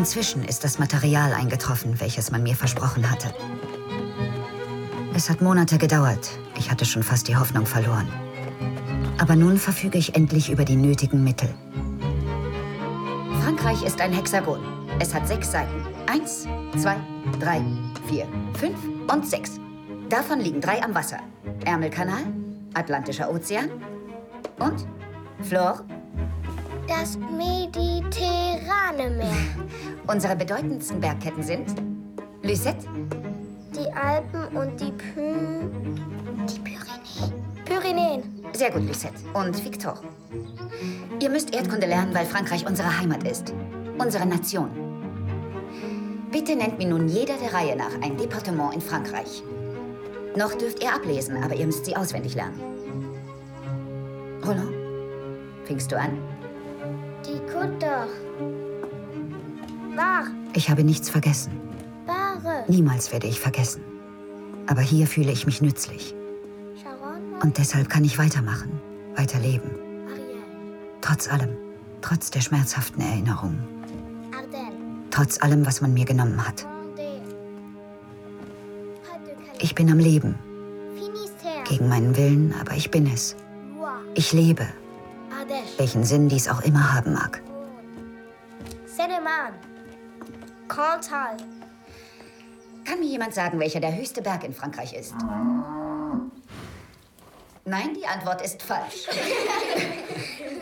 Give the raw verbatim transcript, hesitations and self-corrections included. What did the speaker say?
Inzwischen ist das Material eingetroffen, welches man mir versprochen hatte. Es hat Monate gedauert. Ich hatte schon fast die Hoffnung verloren. Aber nun verfüge ich endlich über die nötigen Mittel. Frankreich ist ein Hexagon. Es hat sechs Seiten. Eins, zwei, drei, vier, fünf und sechs. Davon liegen drei am Wasser. Ärmelkanal, Atlantischer Ozean und Flor. Das Mediterrane Meer. Unsere bedeutendsten Bergketten sind Lucette, Die Alpen und die Py... Die Pyrenäen. Pyrenäen. sehr gut, Lucette, und Victor. Ihr müsst Erdkunde lernen, weil Frankreich unsere Heimat ist. Unsere Nation. Bitte nennt mir nun jeder der Reihe nach ein Departement in Frankreich. Noch dürft ihr ablesen, aber ihr müsst sie auswendig lernen. Roland, fängst du an? Die Côte d'Or. Var. Ich habe nichts vergessen. Bare. Niemals werde ich vergessen. Aber hier fühle ich mich nützlich. Charonne. Und deshalb kann ich weitermachen, weiterleben. Ariel. Trotz allem. Trotz der schmerzhaften Erinnerungen. Ardennes. Trotz allem, was man mir genommen hat. Vendée. Pas-de-Calais. Ich bin am Leben. Finistère. Gegen meinen Willen, aber ich bin es. Loire. Ich lebe, Ardèche. welchen Sinn dies auch immer haben mag. Seine-Marne. Cantal. Kann mir jemand sagen, welcher der höchste Berg in Frankreich ist? Nein, die Antwort ist falsch.